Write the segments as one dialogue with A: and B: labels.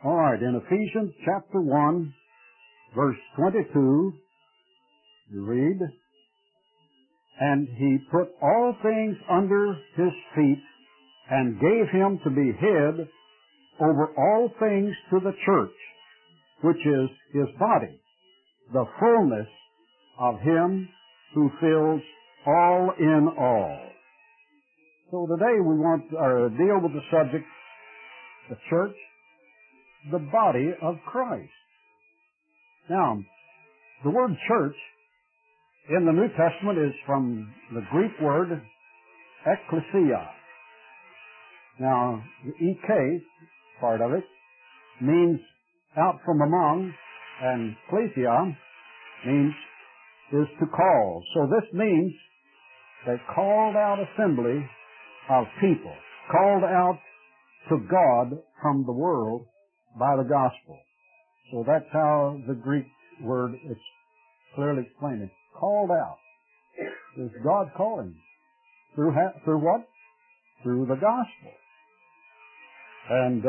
A: All right, in Ephesians chapter 1, verse 22, you read, "And he put all things under his feet, and gave him to be head over all things to the church, which is his body, the fullness of him who fills all in all." So today we want to deal with the subject, the church, the body of Christ. Now, the word church in the New Testament is from the Greek word ekklesia. Now, the ek part of it means out from among, and klesia means is to call. So this means a called out assembly of people, called out to God from the world by the gospel. So that's how the Greek word is clearly explained. Called out. Is God calling? Through what? Through the gospel. And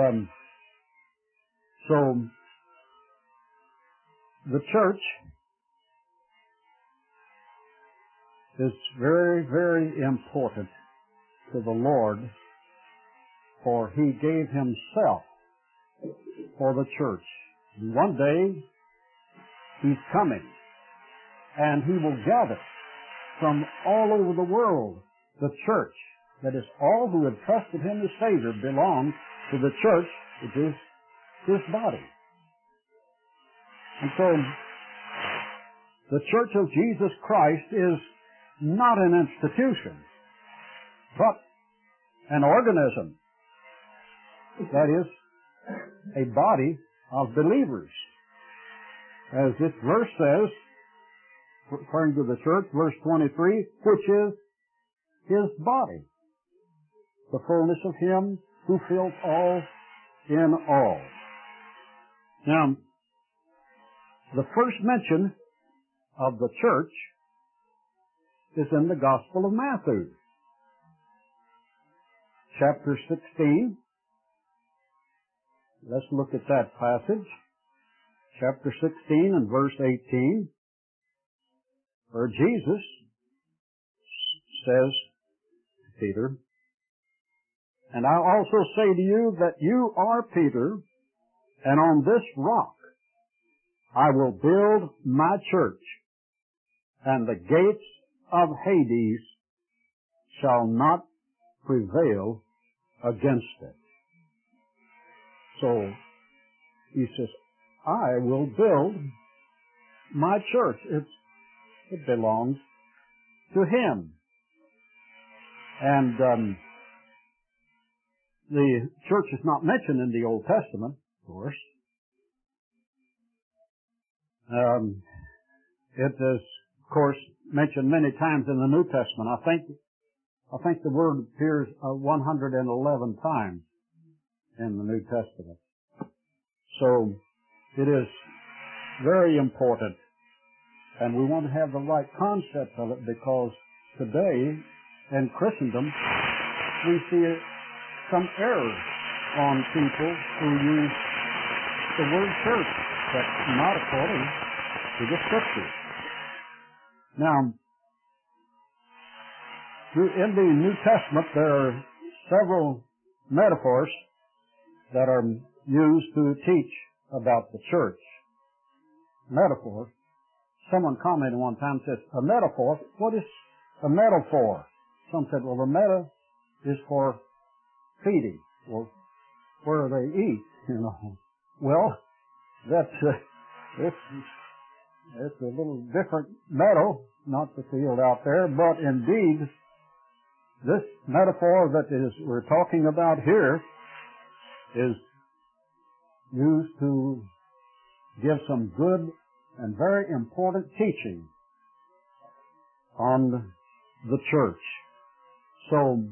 A: so the church is very, very important to the Lord, for He gave Himself for the church. And one day, He's coming, and He will gather from all over the world the church. That is, all who have trusted Him as Savior belong to the church, which is His body. And so, the Church of Jesus Christ is not an institution, but an organism. That is, a body of believers. As this verse says, referring to the church, verse 23, which is His body, the fullness of Him who fills all in all. Now, the first mention of the church is in the Gospel of Matthew, chapter 16. Let's look at that passage. Chapter 16 and verse 18, where Jesus says to Peter, "And I also say to you that you are Peter, and on this rock I will build my church, and the gates of Hades shall not prevail against it." So, He says, I will build my church. It belongs to Him. And the church is not mentioned in the Old Testament, of course. It is, of course, mentioned many times in the New Testament. I think the word appears 111 times in the New Testament. So, it is very important, and we want to have the right concept of it, because today, in Christendom, we see some error on people who use the word church, but not according to the Scriptures. Now, in the New Testament, there are several metaphors that are used to teach about the church. Metaphor. Someone commented one time, says, a metaphor? What is a metaphor? Some said, well, the meta is for feeding, or where they eat, you know. Well, it's a little different meadow, not the field out there, but indeed, this metaphor that we're talking about here is used to give some good and very important teaching on the church. So,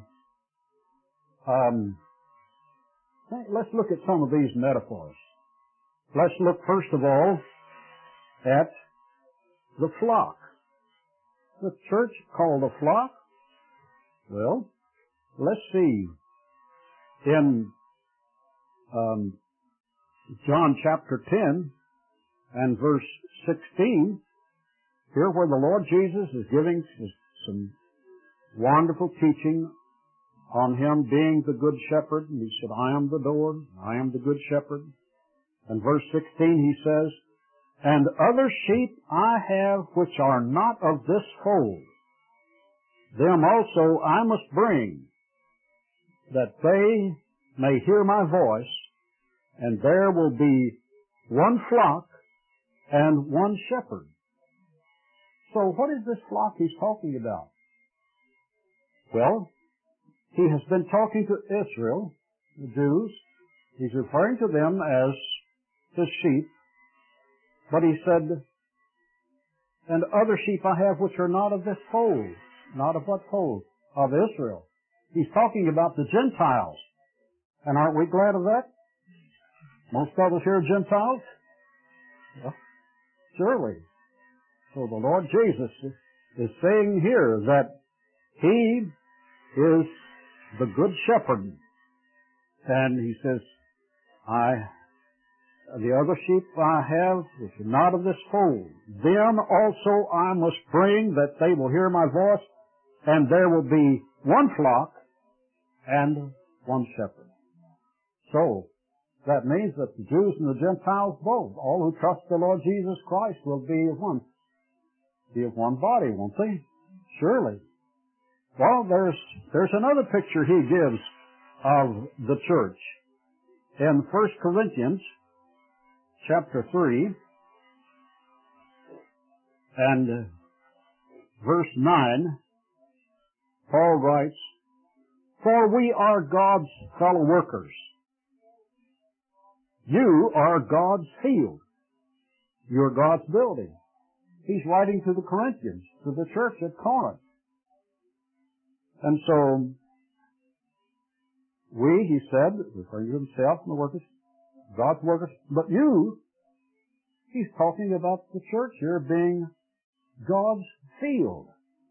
A: let's look at some of these metaphors. Let's look first of all at the flock. The church called a flock? Well, let's see. In John chapter 10 and verse 16, here where the Lord Jesus is giving some wonderful teaching on Him being the Good Shepherd. And He said, I am the door, I am the Good Shepherd. And verse 16 He says, and other sheep I have which are not of this fold. Them also I must bring, that they may hear my voice, and there will be one flock and one shepherd. So what is this flock He's talking about? Well, He has been talking to Israel, the Jews. He's referring to them as His sheep. But He said, and other sheep I have which are not of this fold. Not of what fold? Of Israel. He's talking about the Gentiles. And aren't we glad of that? Most of us here are Gentiles? Well, surely. So the Lord Jesus is saying here that He is the Good Shepherd. And He says, the other sheep I have, which are not of this fold, them also I must bring, that they will hear my voice, and there will be one flock and one shepherd. So, that means that the Jews and the Gentiles both, all who trust the Lord Jesus Christ, will be of one body, won't they? Surely. Well, there's another picture He gives of the church. In 1 Corinthians chapter 3 and verse 9, Paul writes, for we are God's fellow workers. You are God's field. You are God's building. He's writing to the Corinthians, to the church at Corinth. And so, we, he said, referring to himself and the workers, God's workers, but you, he's talking about the church here being God's field.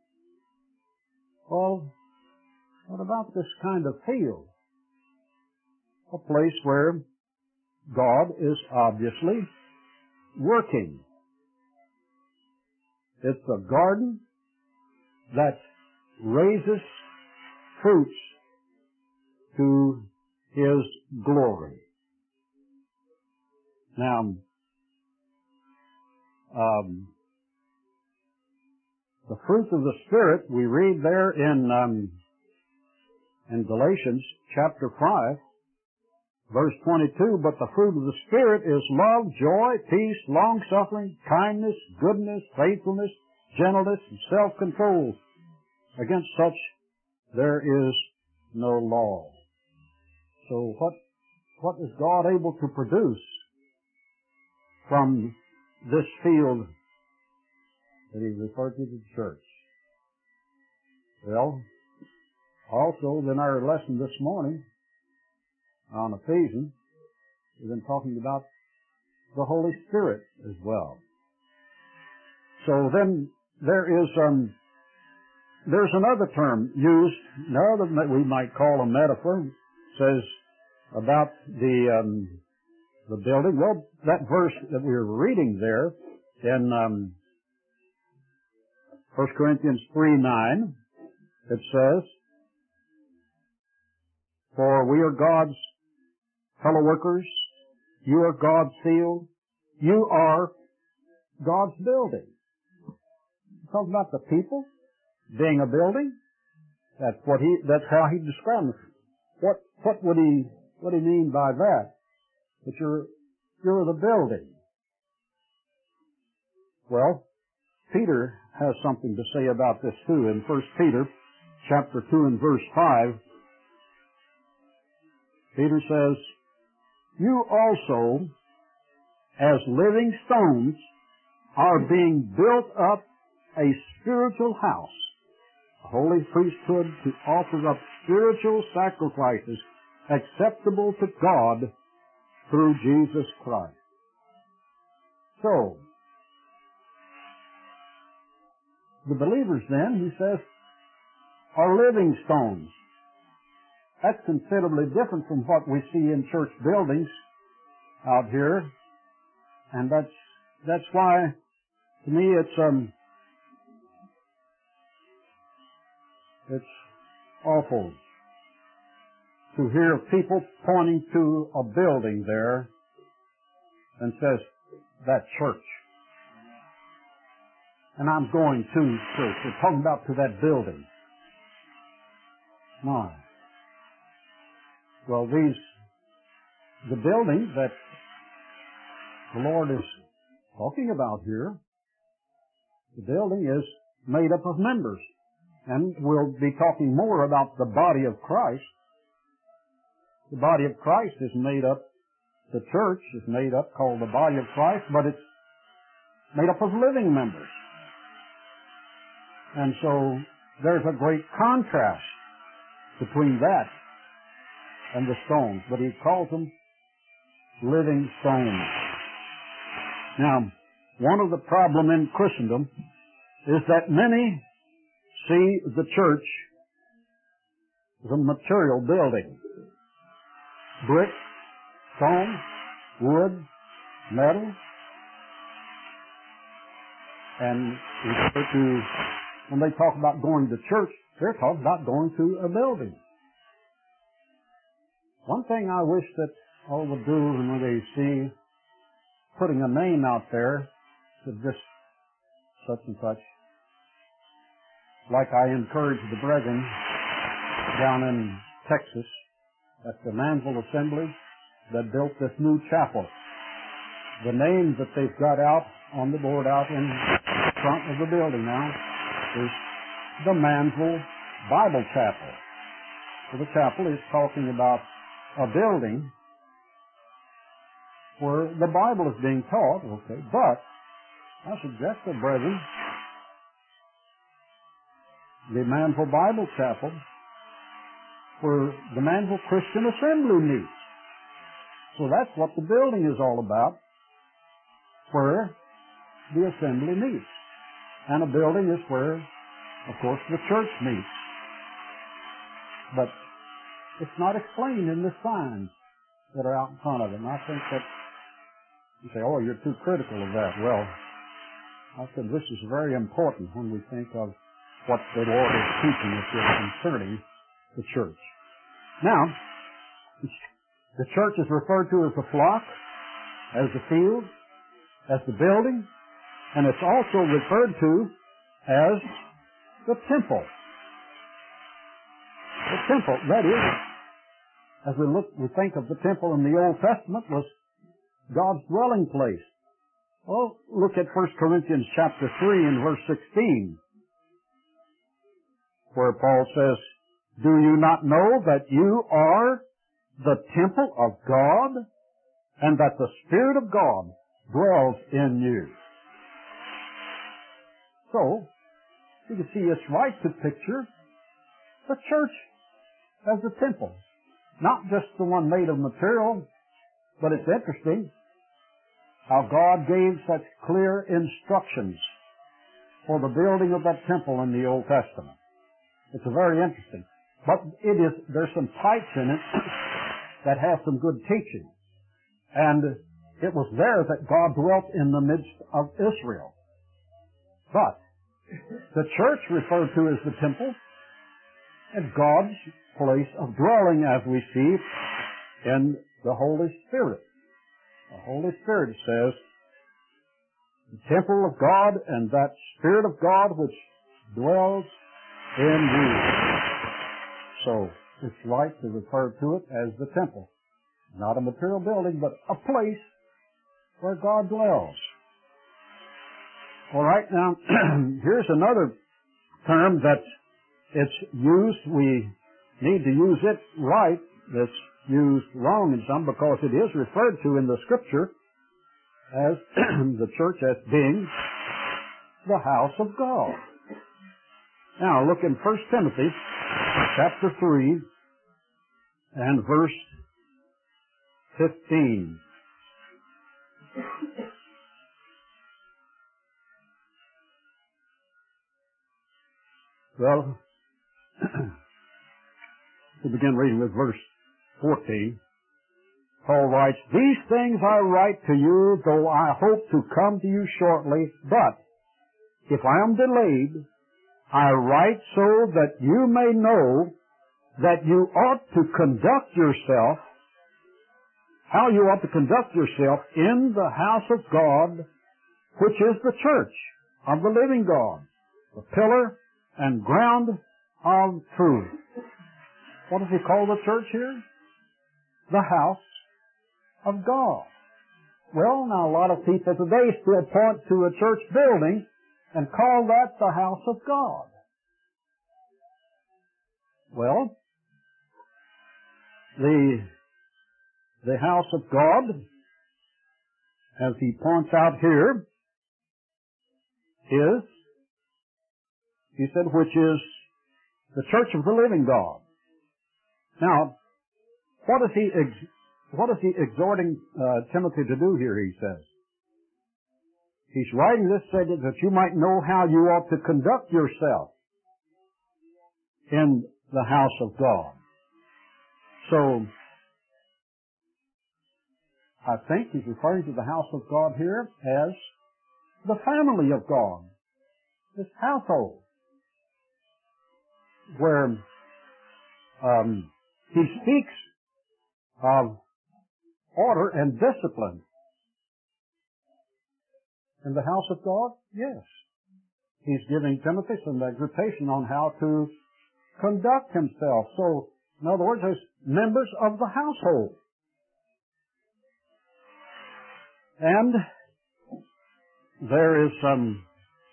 A: Well, what about this kind of field? A place where God is obviously working. It's a garden that raises fruits to His glory. Now, the fruit of the Spirit, we read there in Galatians chapter 5, verse 22, but the fruit of the Spirit is love, joy, peace, long-suffering, kindness, goodness, faithfulness, gentleness, and self-control. Against such there is no law. So what is God able to produce from this field that He referred to the church? Well, also in our lesson this morning on Ephesians, we've been talking about the Holy Spirit as well. So then there's another term used, another that we might call a metaphor, says about the building. Well, that verse that we were reading there in 1 Corinthians 3:9, it says, for we are God's fellow workers, you are God's field, you are God's building. Talking about the people being a building. That's how he describes it. What would he mean by that? That you're the building. Well, Peter has something to say about this too. In 1 Peter chapter 2 and verse 5, Peter says, you also, as living stones, are being built up a spiritual house, a holy priesthood to offer up spiritual sacrifices acceptable to God through Jesus Christ. So, the believers then, he says, are living stones. That's considerably different from what we see in church buildings out here, and that's why, to me, it's awful to hear people pointing to a building there and says, that church. And I'm going to church. They're talking about to that building. My. Well, the building that the Lord is talking about here, the building is made up of members. And we'll be talking more about the body of Christ. The body of Christ is made up, the church is made up, called the body of Christ, but it's made up of living members. And so there's a great contrast between that and the stones, but he calls them living stones. Now, one of the problems in Christendom is that many see the church as a material building. Brick, stone, wood, metal, and when they talk about going to church, they're talking about going to a building. One thing I wish that all would do when they see putting a name out there to just such and such, like I encourage the brethren down in Texas at the Mansville Assembly that built this new chapel. The name that they've got out on the board out in front of the building now is the Mansville Bible Chapel. So the chapel is talking about a building where the Bible is being taught, okay, but I suggest the brethren, the Mansville Bible Chapel, where the Mansville Christian Assembly meets. So that's what the building is all about, where the assembly meets. And a building is where, of course, the church meets. But it's not explained in the signs that are out in front of it. And I think that you say, oh, you're too critical of that. Well, I said this is very important when we think of what the Lord is teaching us here concerning the church. Now, the church is referred to as the flock, as the field, as the building, and it's also referred to as the temple. The temple, that is, as we think of the temple in the Old Testament, was God's dwelling place. Well, look at 1 Corinthians chapter 3 and verse 16, where Paul says, do you not know that you are the temple of God, and that the Spirit of God dwells in you? So, you can see it's right to picture the church as a temple. Not just the one made of material, but it's interesting how God gave such clear instructions for the building of that temple in the Old Testament. It's very interesting. But there's some types in it that have some good teaching. And it was there that God dwelt in the midst of Israel. But the church referred to as the temple is God's place of dwelling, as we see in the Holy Spirit. The Holy Spirit says, the temple of God and that Spirit of God which dwells in you. So, it's right to refer to it as the temple. Not a material building, but a place where God dwells. All right, now, here's another term that it's used. We need to use it right. That's used wrong in some, because it is referred to in the Scripture as the church as being the house of God. Now, look in 1 Timothy chapter 3 and verse 15. Well, to begin reading with verse 14. Paul writes, "These things I write to you, though I hope to come to you shortly, but if I am delayed, I write so that you may know that you ought to conduct yourself, how you ought to conduct yourself in the house of God, which is the church of the living God, the pillar and ground of truth." What does he call the church here? The house of God. Well, now a lot of people today still point to a church building and call that the house of God. Well, the house of God, as he points out here, is, he said, which is the church of the living God. Now, what is he exhorting Timothy to do here, he says? He's writing this so that you might know how you ought to conduct yourself in the house of God. So, I think he's referring to the house of God here as the family of God, this household, where he speaks of order and discipline. In the house of God? Yes. He's giving Timothy some exhortation on how to conduct himself. So, in other words, as members of the household. And there is some,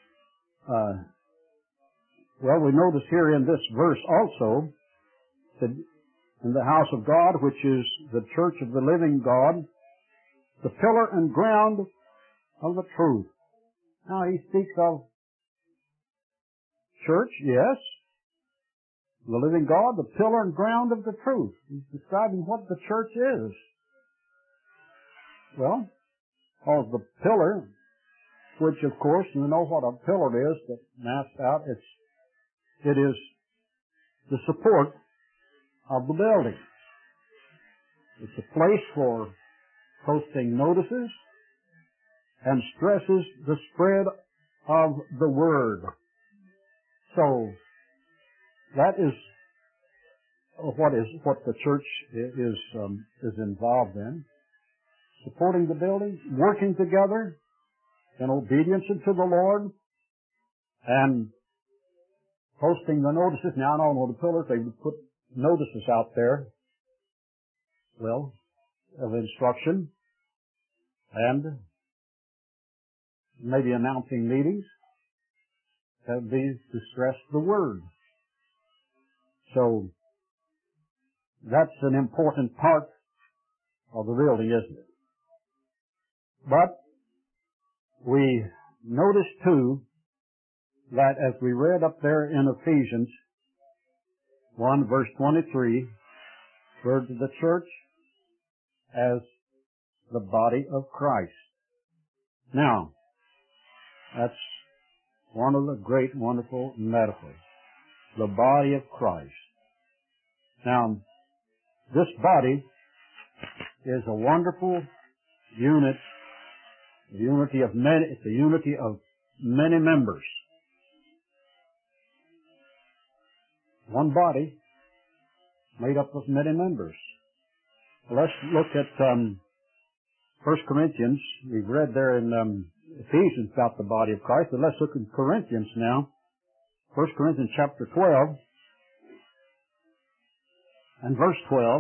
A: we notice here in this verse also that in the house of God, which is the church of the living God, the pillar and ground of the truth. Now he speaks of church, yes, the living God, the pillar and ground of the truth. He's describing what the church is. Well, because the pillar, which of course, you know what a pillar is, that maps out, it is the support of the building. It's a place for posting notices and stresses the spread of the Word. So, that is what the church is involved in. Supporting the building, working together in obedience to the Lord, and posting the notices. Now, I don't know the pillars, they would put notices out there, well, of instruction, and maybe announcing meetings. That would be to stress the Word. So, that's an important part of the building, isn't it? But we notice too that as we read up there in Ephesians 1 verse 23, referred to the church as the body of Christ. Now, that's one of the great, wonderful metaphors. The body of Christ. Now, this body is a wonderful unit, it's a unity of many members. One body made up of many members. Let's look at 1 Corinthians. We've read there in Ephesians about the body of Christ, but let's look at Corinthians now. 1 Corinthians chapter 12 and verse 12.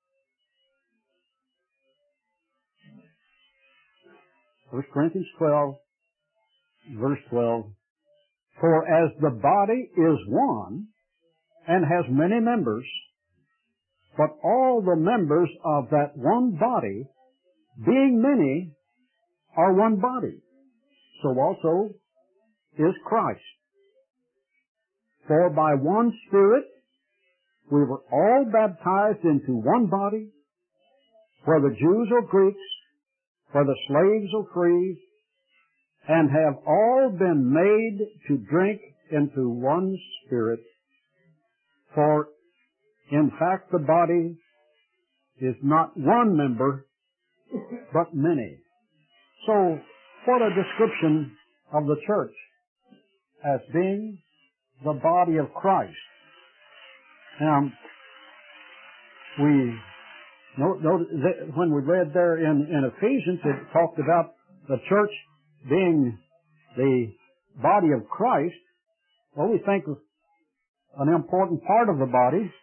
A: 1 Corinthians 12, verse 12. For as the body is one and has many members, but all the members of that one body, being many, are one body, so also is Christ. For by one Spirit we were all baptized into one body, whether Jews or Greeks, whether slaves or free, and have all been made to drink into one Spirit. For in fact the body is not one member, but many. So, what a description of the church as being the body of Christ. Now, we note that when we read there in Ephesians, it talked about the church being the body of Christ. Well, we think of an important part of the body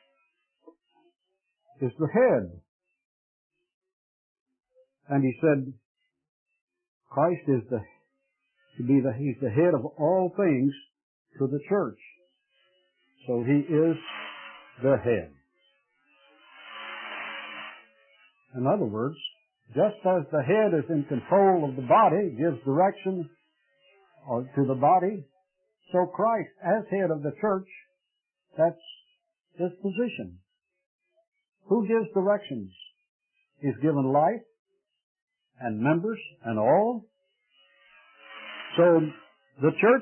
A: is the head. And he said, Christ is he's the head of all things to the church. So he is the head. In other words, just as the head is in control of the body, gives direction to the body, so Christ, as head of the church, that's his position. Who gives directions? He's given life and members and all. So the church,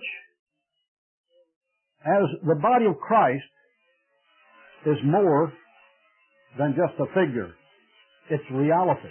A: as the body of Christ, is more than just a figure. It's reality.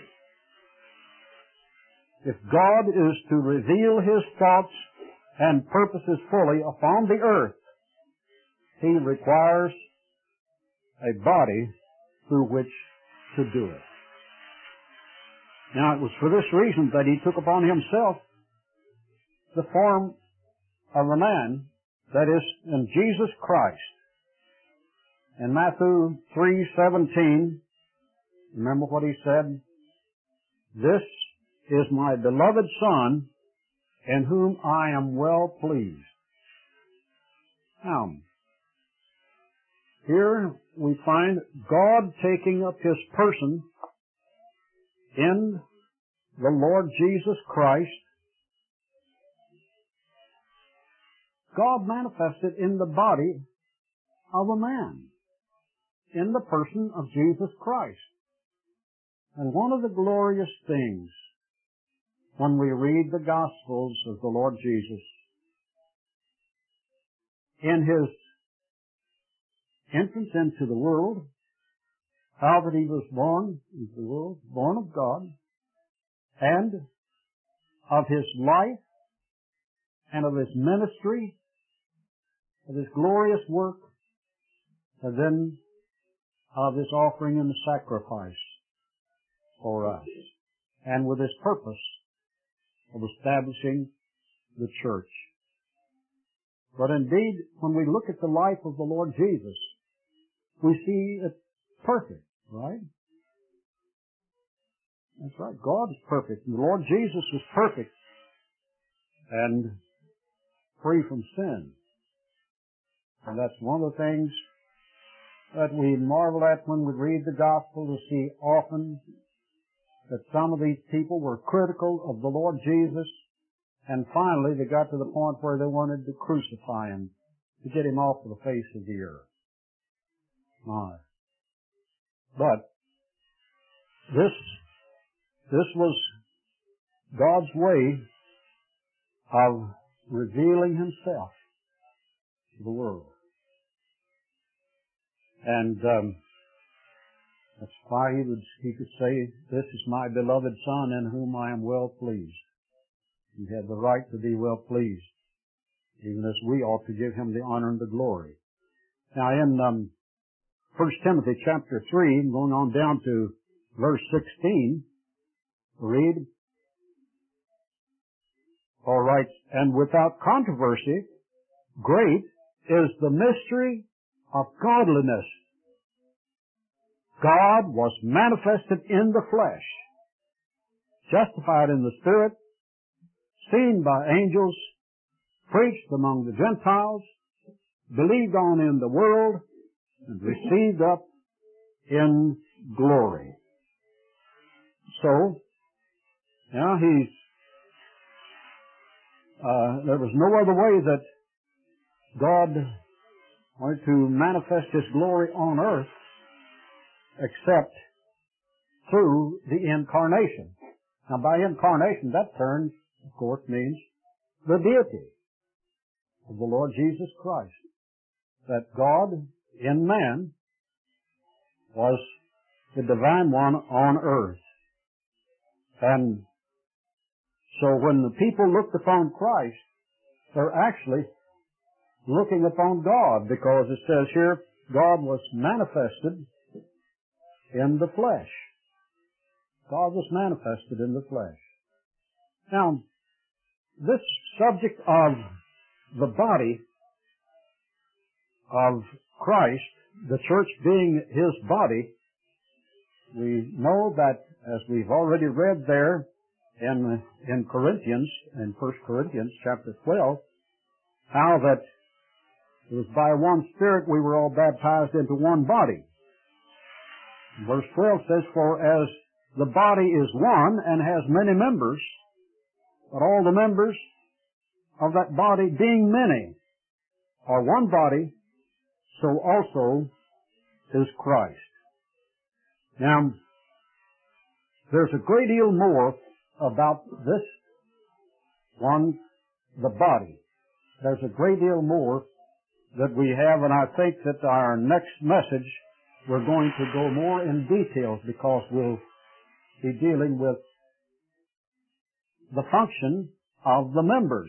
A: If God is to reveal His thoughts and purposes fully upon the earth, He requires a body through which to do it. Now, it was for this reason that He took upon Himself the form of a man, that is, in Jesus Christ. In Matthew 3:17, remember what He said? This is my beloved Son, in whom I am well pleased. Now, here we find God taking up His person in the Lord Jesus Christ. God manifested in the body of a man, in the person of Jesus Christ. And one of the glorious things when we read the Gospels of the Lord Jesus, in His entrance into the world, how that He was born into the world, born of God, and of His life, and of His ministry, of His glorious work, and then of His offering and sacrifice for us, and with His purpose of establishing the church. But indeed, when we look at the life of the Lord Jesus, we see it perfect, right? That's right. God is perfect. And the Lord Jesus was perfect and free from sin. And that's one of the things that we marvel at when we read the Gospel, to see often that some of these people were critical of the Lord Jesus, and finally they got to the point where they wanted to crucify Him, to get Him off of the face of the earth. But this was God's way of revealing Himself to the world. And that's why he could say, this is my beloved Son in whom I am well pleased. He had the right to be well pleased, even as we ought to give Him the honor and the glory. Now in 1 Timothy chapter 3, going on down to verse 16, read, all right, and without controversy, great is the mystery of godliness. God was manifested in the flesh, justified in the Spirit, seen by angels, preached among the Gentiles, believed on in the world, and received up in glory. So, now there was no other way that God wanted to manifest His glory on earth except through the incarnation. Now, by incarnation, that term, of course, means the deity of the Lord Jesus Christ. That God in man was the divine one on earth. And so when the people looked upon Christ, they're actually looking upon God, because it says here, God was manifested in the flesh. God was manifested in the flesh. Now, this subject of the body of Christ, the church being His body, we know that, as we've already read there in Corinthians, in 1 Corinthians chapter 12, how that it was by one Spirit we were all baptized into one body. Verse 12 says, "For as the body is one and has many members, but all the members of that body, being many, are one body, so also is Christ." Now, there's a great deal more about this one, the body. There's a great deal more that we have, and I think that our next message we're going to go more in details, because we'll be dealing with the function of the members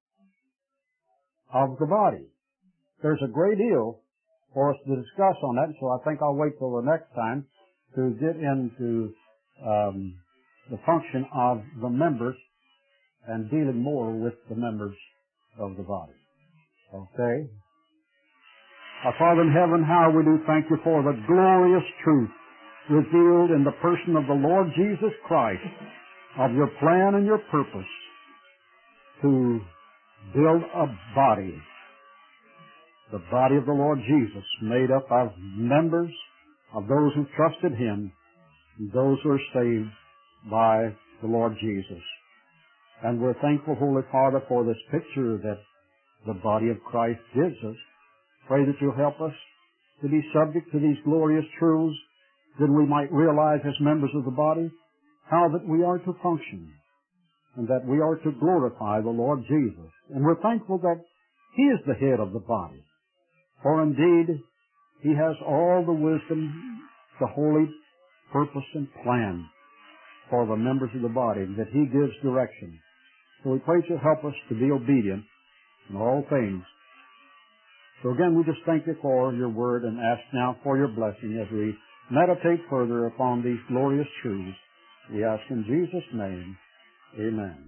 A: of the body. There's a great deal for us to discuss on that, so I think I'll wait till the next time to get into the function of the members and dealing more with the members of the body. Okay? Our Father in heaven, how we do thank you for the glorious truth revealed in the person of the Lord Jesus Christ, of your plan and your purpose to build a body, the body of the Lord Jesus, made up of members of those who trusted Him, and those who are saved by the Lord Jesus. And we're thankful, Holy Father, for this picture that the body of Christ gives us. Pray that you'll help us to be subject to these glorious truths, that we might realize as members of the body how that we are to function, and that we are to glorify the Lord Jesus. And we're thankful that He is the head of the body, for indeed He has all the wisdom, the holy purpose and plan for the members of the body, that He gives direction. So we pray that you'll help us to be obedient in all things. So again, we just thank you for your word and ask now for your blessing as we meditate further upon these glorious truths. We ask in Jesus' name, amen.